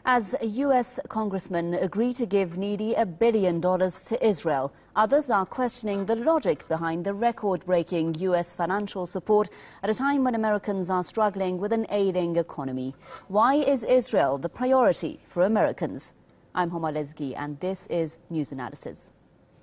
As U.S. congressmen agree to give nearly $1 billion to Israel, others are questioning the logic behind the record-breaking U.S. financial support at a time when Americans are struggling with an ailing economy. Why is Israel the priority for Americans? I'm Homa Lezgi, and this is News Analysis.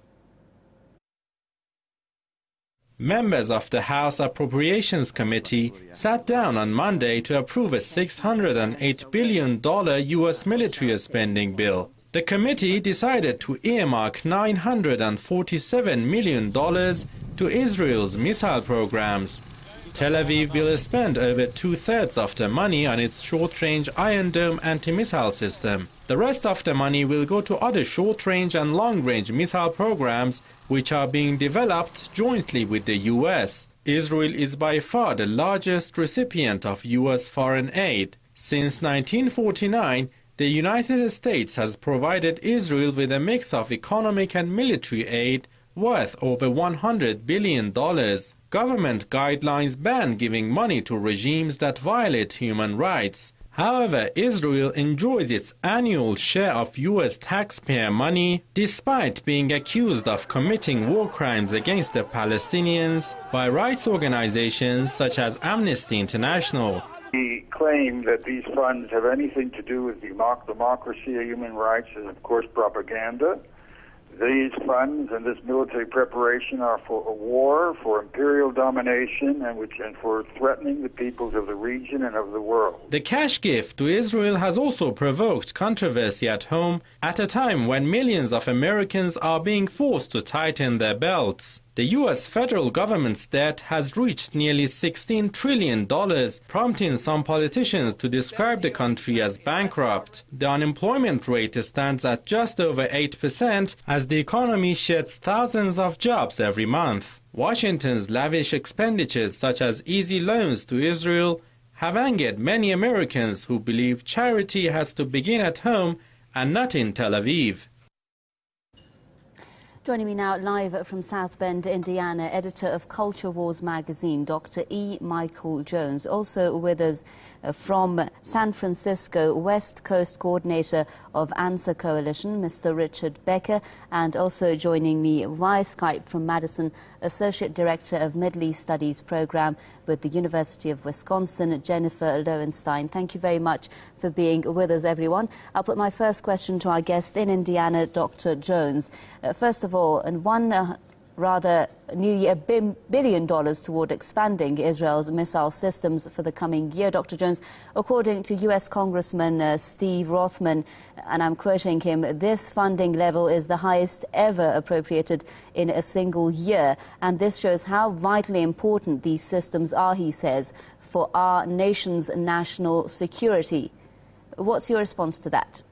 Members of the House Appropriations Committee sat down on Monday to approve a $608 billion U.S. military spending bill. The committee decided to earmark $947 million to Israel's missile programs. Tel Aviv will spend over two-thirds of the money on its short-range Iron Dome anti-missile system. The rest of the money will go to other short-range and long-range missile programs which are being developed jointly with the U.S. Israel is by far the largest recipient of U.S. foreign aid. Since 1949, the United States has provided Israel with a mix of economic and military aid worth over $100 billion. Government guidelines ban giving money to regimes that violate human rights. However, Israel enjoys its annual share of U.S. taxpayer money despite being accused of committing war crimes against the Palestinians by rights organizations such as Amnesty International. The claim that these funds have anything to do with democracy or human rights is, of course, propaganda. These funds and this military preparation are for a war, for imperial domination, and for threatening the peoples of the region and of the world. The cash gift to Israel has also provoked controversy at home at a time when millions of Americans are being forced to tighten their belts. The U.S. federal government's debt has reached nearly $16 trillion, prompting some politicians to describe the country as bankrupt. The unemployment rate stands at just over 8% as the economy sheds thousands of jobs every month. Washington's lavish expenditures such as easy loans to Israel have angered many Americans who believe charity has to begin at home and not in Tel Aviv. Joining me now live from South Bend, Indiana, editor of Culture Wars magazine, Dr. E. Michael Jones. Also with us from San Francisco, West Coast coordinator of Answer Coalition, Mr. Richard Becker. And also joining me via Skype from Madison, Associate Director of Middle East Studies Program with the University of Wisconsin, Jennifer Lowenstein. Thank you very much for being with us, everyone. I'll put my first question to our guest in Indiana, Dr. Jones. First of all, and one rather nearly $1 billion toward expanding Israel's missile systems for the coming year. Dr. Jones, according to U.S. Congressman Steve Rothman, and I'm quoting him, this funding level is the highest ever appropriated in a single year. And this shows how vitally important these systems are, he says, for our nation's national security. What's your response to that?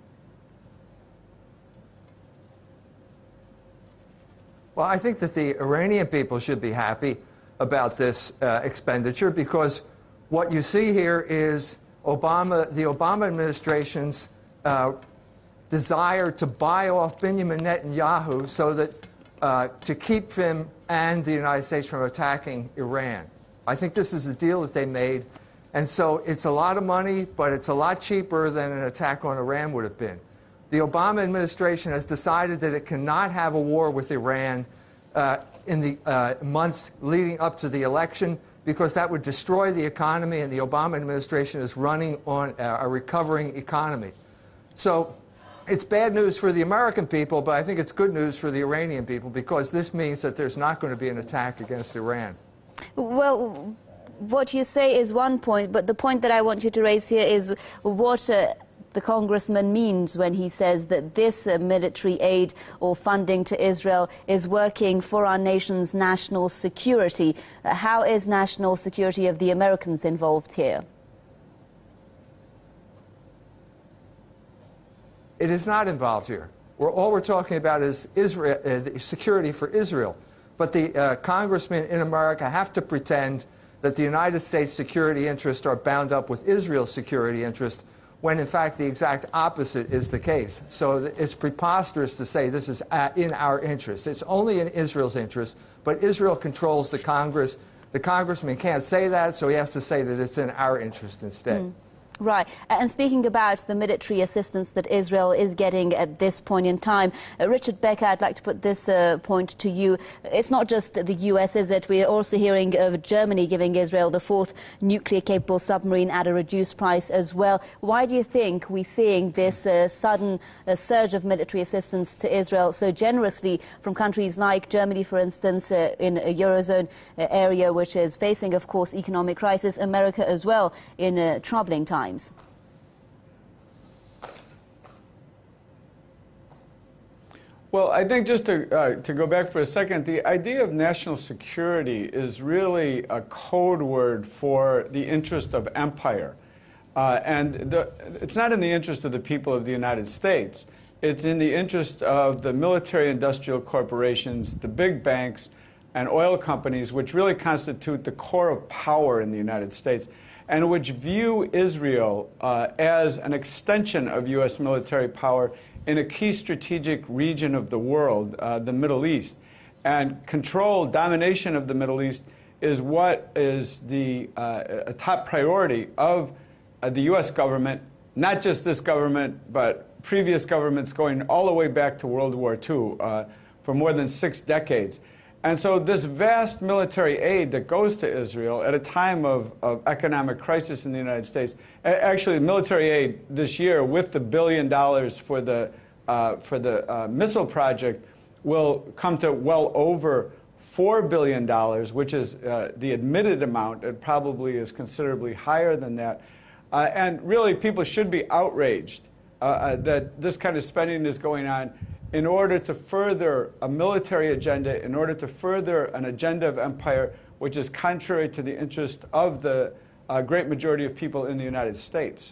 Well, I think that the Iranian people should be happy about this expenditure because what you see here is the Obama administration's desire to buy off Benjamin Netanyahu so that to keep him and the United States from attacking Iran. I think this is the deal that they made. And so it's a lot of money, but it's a lot cheaper than an attack on Iran would have been. The Obama administration has decided that it cannot have a war with Iran in the months leading up to the election because that would destroy the economy, and the Obama administration is running on a recovering economy. So it's bad news for the American people, but I think it's good news for the Iranian people because this means that there's not going to be an attack against Iran. Well, what you say is one point, but the point that I want you to raise here is what the congressman means when he says that this military aid or funding to Israel is working for our nation's national security. How is national security of the Americans involved here? It is not involved here. All we're talking about is Israel, security for Israel. But the congressmen in America have to pretend that the United States security interests are bound up with Israel's security interests, when in fact the exact opposite is the case. So it's preposterous to say this is in our interest. It's only in Israel's interest, but Israel controls the Congress. The congressman can't say that, so he has to say that it's in our interest instead. Right. And speaking about the military assistance that Israel is getting at this point in time, Richard Becker, I'd like to put this point to you. It's not just the US, is it? We're also hearing of Germany giving Israel the 4th nuclear-capable submarine at a reduced price as well. Why do you think we're seeing this sudden surge of military assistance to Israel so generously from countries like Germany, for instance, in a Eurozone area, which is facing, of course, economic crisis, America as well in troubling times? Well, I think just to go back for a second, the idea of national security is really a code word for the interest of empire. It's not in the interest of the people of the United States. It's in the interest of the military-industrial corporations, the big banks, and oil companies, which really constitute the core of power in the United States, and which view Israel as an extension of U.S. military power in a key strategic region of the world, the Middle East. And control, domination of the Middle East is what is a top priority of the U.S. government, not just this government, but previous governments going all the way back to World War II for more than 6 decades. And so this vast military aid that goes to Israel at a time of economic crisis in the United States, actually military aid this year with the $1 billion for the missile project will come to well over $4 billion, which is the admitted amount. It probably is considerably higher than that. And really people should be outraged that this kind of spending is going on in order to further a military agenda, in order to further an agenda of empire, which is contrary to the interest of the great majority of people in the United States.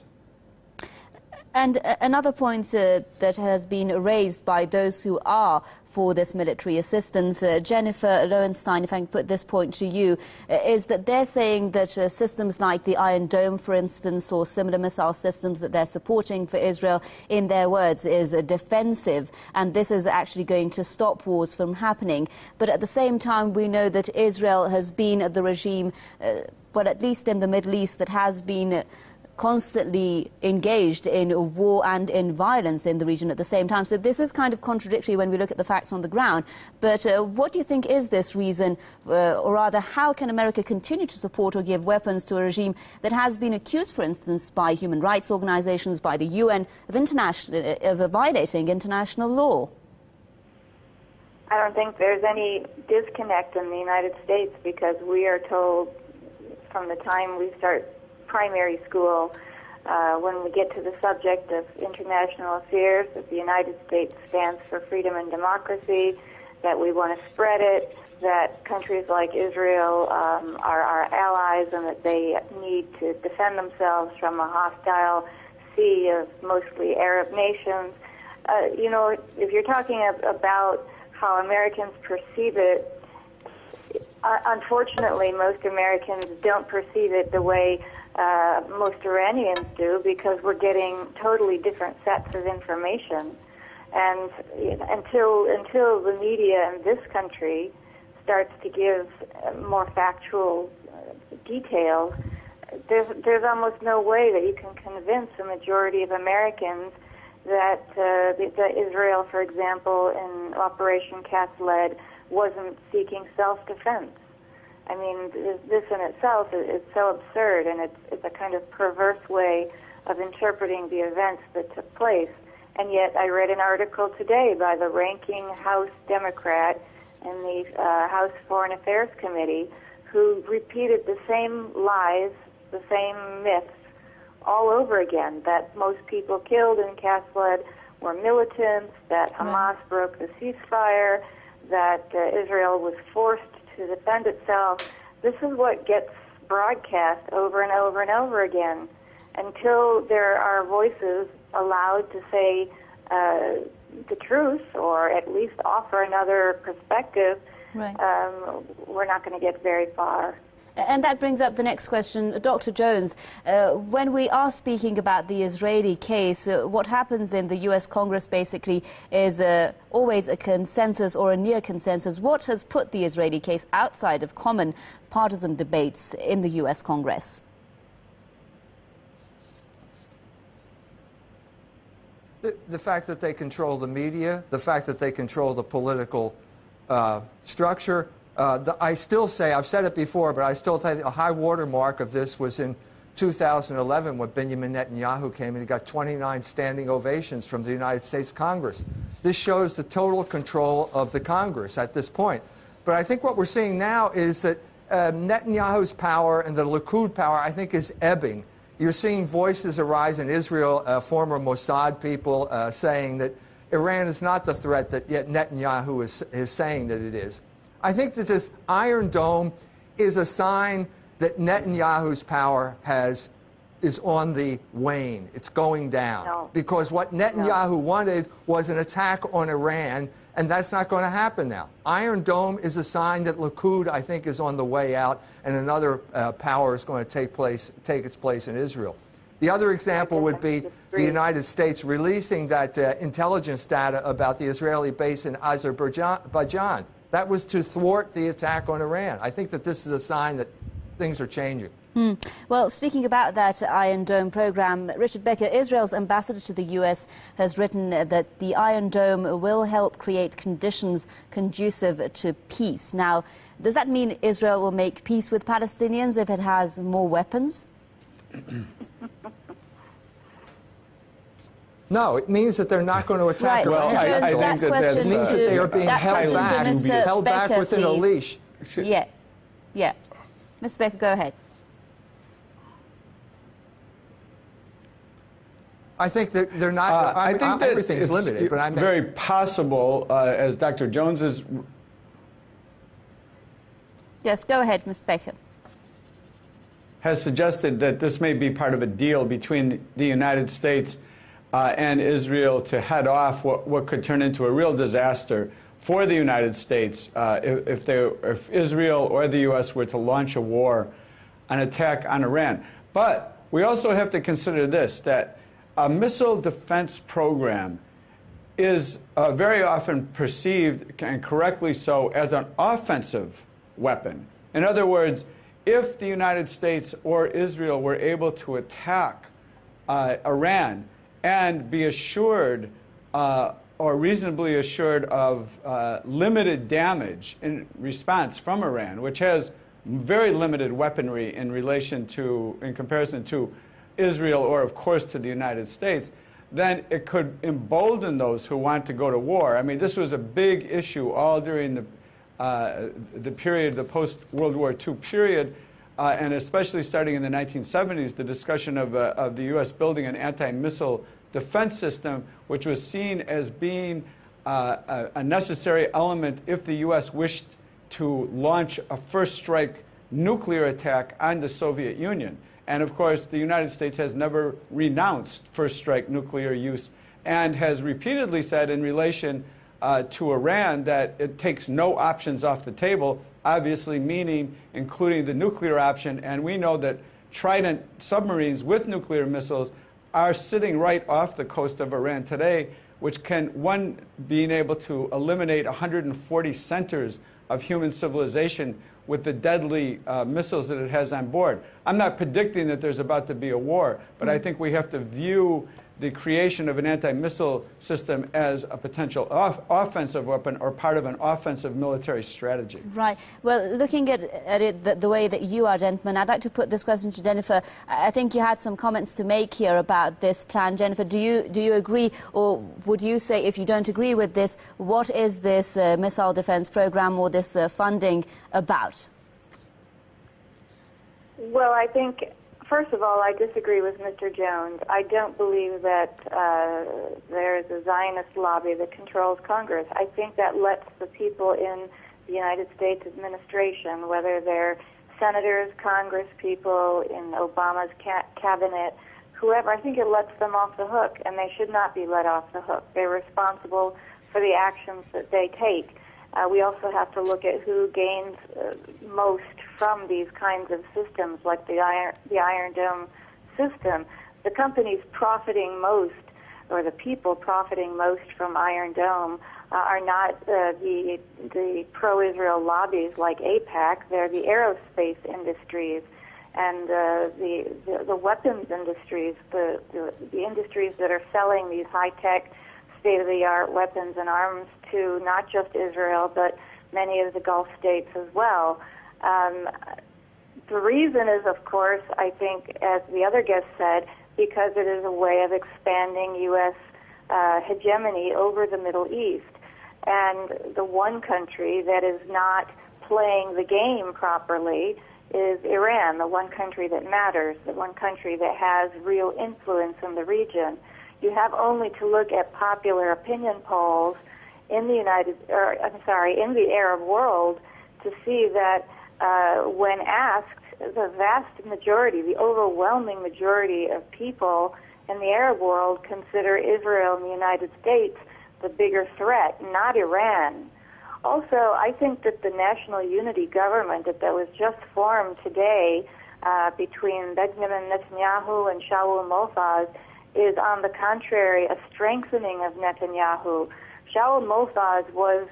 And another point that has been raised by those who are for this military assistance, Jennifer Lowenstein, if I can put this point to you, is that they're saying that systems like the Iron Dome, for instance, or similar missile systems that they're supporting for Israel, in their words, is defensive, and this is actually going to stop wars from happening. But at the same time, we know that Israel has been the regime, well, at least in the Middle East, that has been constantly engaged in war and in violence in the region at the same time. So this is kind of contradictory when we look at the facts on the ground. But what do you think is this reason, or rather, how can America continue to support or give weapons to a regime that has been accused, for instance, by human rights organizations, by the UN, of violating international law? I don't think there's any disconnect in the United States, because we are told from the time we start primary school, when we get to the subject of international affairs, that the United States stands for freedom and democracy, that we want to spread it, that countries like Israel are our allies, and that they need to defend themselves from a hostile sea of mostly Arab nations. You know, if you're talking about how Americans perceive it, unfortunately, most Americans don't perceive it the way most Iranians do, because we're getting totally different sets of information. And until the media in this country starts to give more factual details, there's almost no way that you can convince a majority of Americans that Israel, for example, in Operation Cast Lead, wasn't seeking self-defense. I mean, this in itself is so absurd, and it's a kind of perverse way of interpreting the events that took place. And yet I read an article today by the ranking House Democrat in the House Foreign Affairs Committee, who repeated the same lies, the same myths all over again, that most people killed in Cast Lead were militants, that Hamas broke the ceasefire, that Israel was forced to defend itself. This is what gets broadcast over and over and over again, until there are voices allowed to say the truth, or at least offer another perspective. Right. We're not going to get very far. And that brings up the next question. Dr. Jones, when we are speaking about the Israeli case, what happens in the U.S. Congress basically is always a consensus or a near consensus. What has put the Israeli case outside of common partisan debates in the U.S. Congress? The fact that they control the media, the fact that they control the political structure. I still say, I've said it before, but I still think a high watermark of this was in 2011 when Benjamin Netanyahu came and he got 29 standing ovations from the United States Congress. This shows the total control of the Congress at this point. But I think what we're seeing now is that Netanyahu's power and the Likud power, I think, is ebbing. You're seeing voices arise in Israel, former Mossad people saying that Iran is not the threat that yet Netanyahu is saying that it is. I think that this Iron Dome is a sign that Netanyahu's power is on the wane. It's going down. No. Because what Netanyahu wanted was an attack on Iran, and that's not going to happen now. Iron Dome is a sign that Likud, I think, is on the way out, and another power is going to take its place in Israel. The other example would be the United States releasing that intelligence data about the Israeli base in Azerbaijan. That was to thwart the attack on Iran. I think that this is a sign that things are changing. Well, speaking about that Iron Dome program, Richard Becker, Israel's ambassador to the U.S. has written that the Iron Dome will help create conditions conducive to peace. Now, does that mean Israel will make peace with Palestinians if it has more weapons? No, it means that they're not going to attack Right. Iran. Well, I think that that's, it means that they are being that held question to back, Mr. Becker, within a please. leash. Yeah. Mr. Becker, go ahead. I think that they're not. I think that everything's it's limited, but I'm very possible, as Dr. Jones is. Yes, go ahead, Mr. Becker. Has suggested that this may be part of a deal between the United States and Israel to head off what could turn into a real disaster for the United States if Israel or the U.S. were to launch a war, an attack on Iran. But we also have to consider this, that a missile defense program is very often perceived, and correctly so, as an offensive weapon. In other words, if the United States or Israel were able to attack Iran and be assured or reasonably assured of limited damage in response from Iran, which has very limited weaponry in comparison to Israel or, of course, to the United States, then it could embolden those who want to go to war. I mean, this was a big issue all during the period, the post-World War II period, and especially starting in the 1970s, the discussion of the U.S. building an anti-missile defense system, which was seen as being a necessary element if the U.S. wished to launch a first-strike nuclear attack on the Soviet Union. And, of course, the United States has never renounced first-strike nuclear use and has repeatedly said in relation to Iran that it takes no options off the table, obviously meaning including the nuclear option. And we know that Trident submarines with nuclear missiles are sitting right off the coast of Iran today, which can, being able to eliminate 140 centers of human civilization with the deadly missiles that it has on board. I'm not predicting that there's about to be a war, but I think we have to view the creation of an anti-missile system as a potential offensive weapon or part of an offensive military strategy. Right. Well, looking at it the way that you are, gentlemen, I'd like to put this question to Jennifer. I think you had some comments to make here about this plan. Jennifer, do you agree, or would you say, if you don't agree with this, what is this missile defense program or this funding about? Well, I think, first of all, I disagree with Mr. Jones. I don't believe that there is a Zionist lobby that controls Congress. I think that lets the people in the United States administration, whether they're senators, Congress people, in Obama's cabinet, whoever, I think it lets them off the hook, and they should not be let off the hook. They're responsible for the actions that they take. We also have to look at who gains most from these kinds of systems, like the Iron Dome system. The companies profiting most, or the people profiting most from Iron Dome, are not the pro-Israel lobbies like AIPAC. They're the aerospace industries. and the weapons industries, the industries that are selling these high-tech, state-of-the-art weapons and arms to not just Israel, but many of the Gulf states as well. The reason is, of course, I think, as the other guest said, because it is a way of expanding U.S. Hegemony over the Middle East. And the one country that is not playing the game properly is Iran, the one country that matters, the one country that has real influence in the region. You have only to look at popular opinion polls in the in the Arab world to see that when asked, the vast majority, the overwhelming majority of people in the Arab world consider Israel and the United States the bigger threat, not Iran. Also, I think that the national unity government that was just formed today between Benjamin Netanyahu and Shaul Mofaz is, on the contrary, a strengthening of Netanyahu. Shaul Mofaz was,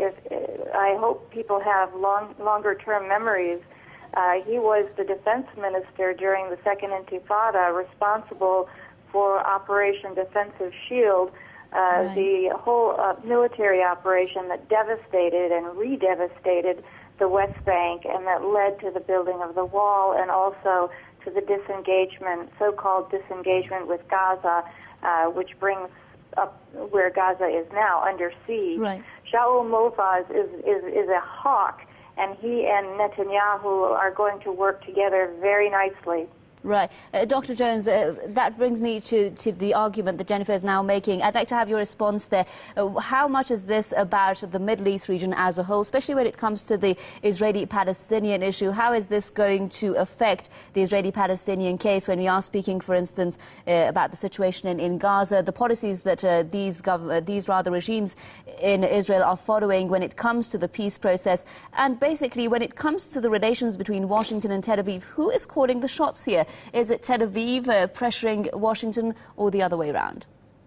I hope people have longer-term memories, he was the defense minister during the Second Intifada, responsible for Operation Defensive Shield, the whole military operation that devastated and re-devastated the West Bank and that led to the building of the wall and also to the disengagement, so-called disengagement with Gaza, which brings up where Gaza is now, under siege. Right. Shaul Mofaz is a hawk, and he and Netanyahu are going to work together very nicely. Right. Dr. Jones, that brings me to the argument that Jennifer is now making. I'd like to have your response there. How much is this about the Middle East region as a whole, especially when it comes to the Israeli-Palestinian issue? How is this going to affect the Israeli-Palestinian case when we are speaking, for instance, about the situation in Gaza, the policies that these regimes in Israel are following when it comes to the peace process, and basically when it comes to the relations between Washington and Tel Aviv? Who is calling the shots here? Is it Tel Aviv pressuring Washington or the other way around?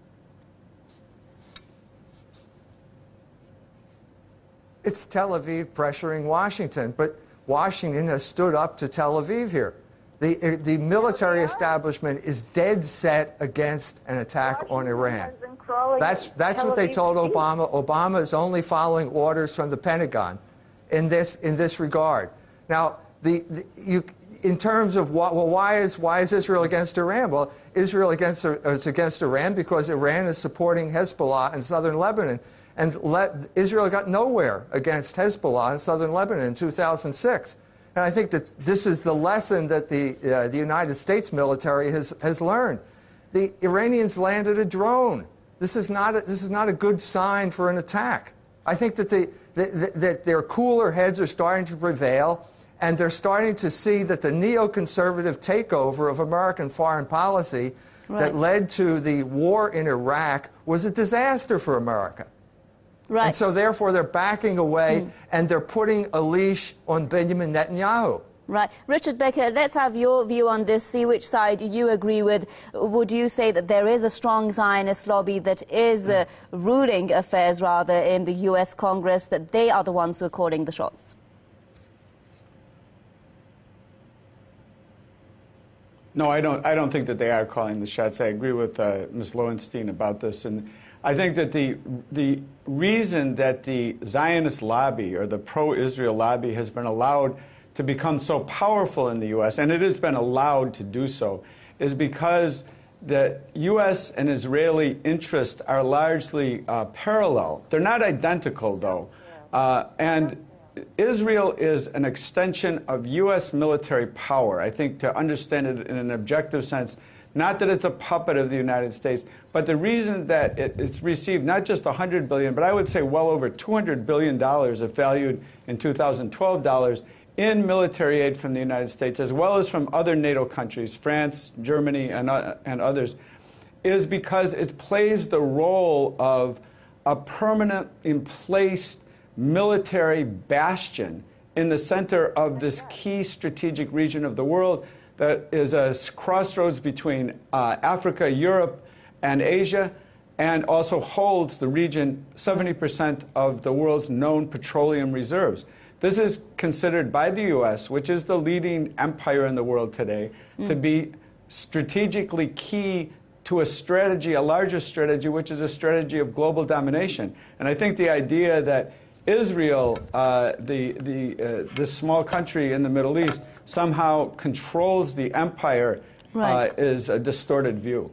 It's Tel Aviv pressuring Washington, but Washington has stood up to Tel Aviv here. The military establishment is dead set against an attack on Iran. That's what they told Obama. Obama is only following orders from the Pentagon in this regard. Now, in terms of why is Israel against Iran? Well, Israel is against Iran because Iran is supporting Hezbollah in southern Lebanon, and Israel got nowhere against Hezbollah in southern Lebanon in 2006. And I think that this is the lesson that the United States military has learned. The Iranians landed a drone. This is not a good sign for an attack. I think that their cooler heads are starting to prevail. And they're starting to see that the neoconservative takeover of American foreign policy that led to the war in Iraq was a disaster for America. Right. And so therefore they're backing away and they're putting a leash on Benjamin Netanyahu. Right. Richard Becker, let's have your view on this, see which side you agree with. Would you say that there is a strong Zionist lobby that is ruling affairs, rather, in the U.S. Congress, that they are the ones who are calling the shots? No, I don't think that they are calling the shots. I agree with Ms. Lowenstein about this. And I think that the reason that the Zionist lobby or the pro-Israel lobby has been allowed to become so powerful in the U.S., and it has been allowed to do so, is because the U.S. and Israeli interests are largely parallel. They're not identical, though. And Israel is an extension of U.S. military power, I think, to understand it in an objective sense. Not that it's a puppet of the United States, but the reason that it's received not just $100 billion, but I would say well over $200 billion if valued in 2012 dollars in military aid from the United States, as well as from other NATO countries, France, Germany, and others, is because it plays the role of a permanent, emplaced military bastion in the center of this key strategic region of the world that is a crossroads between Africa, Europe, and Asia, and also holds the region 70% of the world's known petroleum reserves. This is considered by the U.S., which is the leading empire in the world today, to be strategically key to a strategy, a larger strategy, which is a strategy of global domination. And I think the idea that Israel, this small country in the Middle East, somehow controls the empire is a distorted view.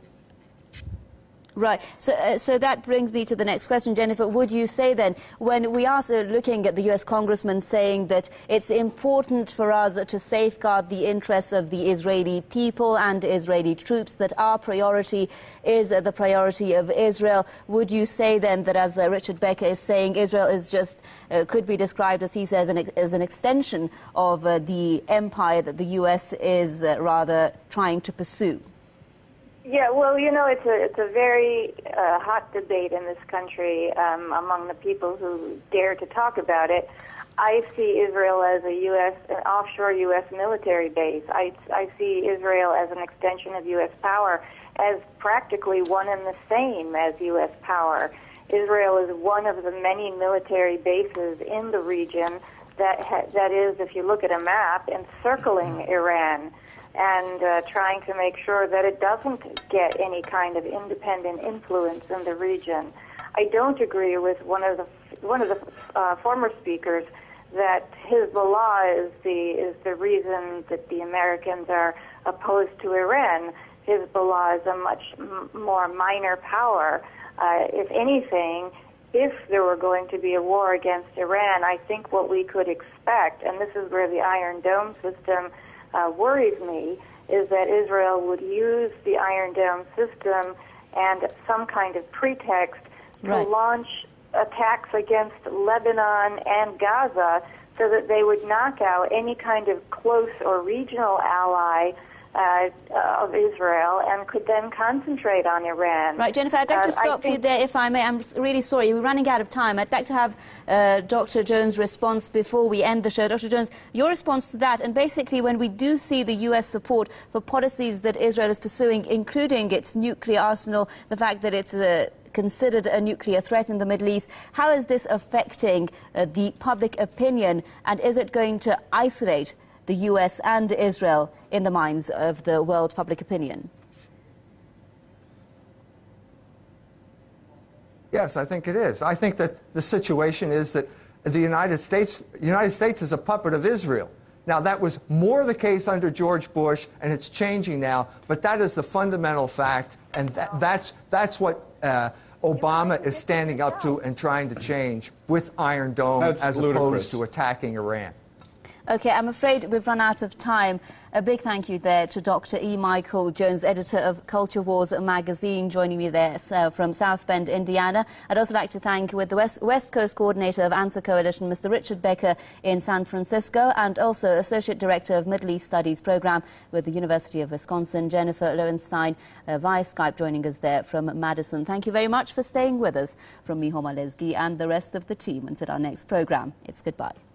Right. So that brings me to the next question, Jennifer. Would you say then, when we are looking at the U.S. congressman saying that it's important for us to safeguard the interests of the Israeli people and Israeli troops, that our priority is the priority of Israel, would you say then that, as Richard Becker is saying, Israel is just, could be described, as he says, as an extension of the empire that the U.S. is rather trying to pursue? Yeah, well, you know, it's a very hot debate in this country among the people who dare to talk about it. I see Israel as an offshore U.S. military base. I see Israel as an extension of U.S. power, as practically one and the same as U.S. power. Israel is one of the many military bases in the region that is, if you look at a map, encircling Iran, and trying to make sure that it doesn't get any kind of independent influence in the region. I don't agree with one of the former speakers that Hezbollah is the reason that the Americans are opposed to Iran. Hezbollah is a much more minor power. If anything, if there were going to be a war against Iran, I think what we could expect, and this is where the Iron Dome system worries me, is that Israel would use the Iron Dome system and some kind of pretext to launch attacks against Lebanon and Gaza so that they would knock out any kind of close or regional ally of Israel and could then concentrate on Iran. Right, Jennifer, I'd like to stop you there, if I may. I'm really sorry, we're running out of time. I'd like to have Dr. Jones' response before we end the show. Dr. Jones, your response to that, and basically when we do see the U.S. support for policies that Israel is pursuing, including its nuclear arsenal, the fact that it's considered a nuclear threat in the Middle East, how is this affecting the public opinion, and is it going to isolate the U.S. and Israel in the minds of the world public opinion? Yes, I think it is. I think that the situation is that the United States is a puppet of Israel. Now, that was more the case under George Bush, and it's changing now, but that is the fundamental fact, and that's what Obama is standing up to and trying to change with Iron Dome as opposed to attacking Iran. OK, I'm afraid we've run out of time. A big thank you there to Dr. E. Michael Jones, editor of Culture Wars magazine, joining me there from South Bend, Indiana. I'd also like to thank, with the West Coast coordinator of Answer Coalition, Mr. Richard Becker in San Francisco, and also Associate Director of Middle East Studies Program with the University of Wisconsin, Jennifer Lowenstein, via Skype, joining us there from Madison. Thank you very much for staying with us. From me, Homa Lesgi, and the rest of the team. Until our next program, it's goodbye.